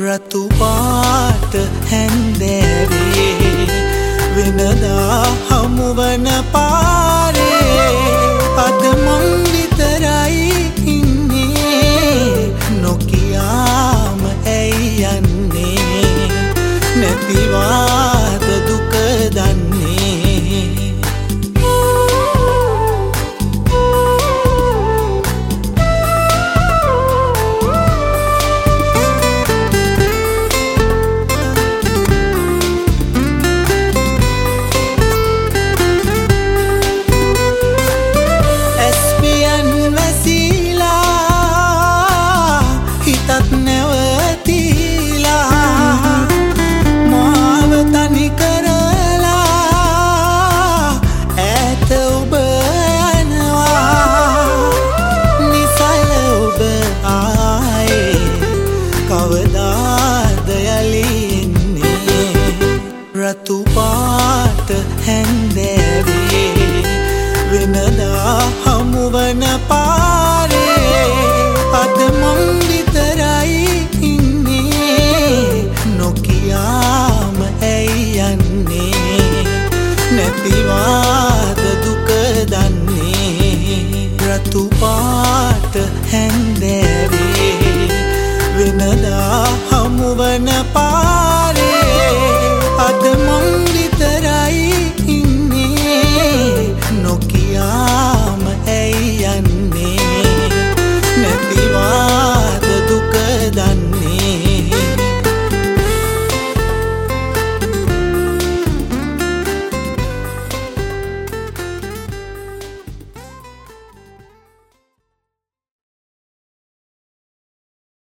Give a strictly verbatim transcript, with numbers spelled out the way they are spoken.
රතු පාට හැන්දෑවේ වෙනදා හමුවන පාරේ අද මං විතරයි ඉන්නේ නොකියාම ඇයි යන්නේ නැතිවාද දුක දන්නේ රතු පාට හැන්දෑවේ වෙනදා හමුවන පාරේ අද මං විතරයි ඉන්නේ නොකියාම ඇයි යන්නේ නැතිවාද දුක දන්නේ රතු පාට හැන්දෑවේ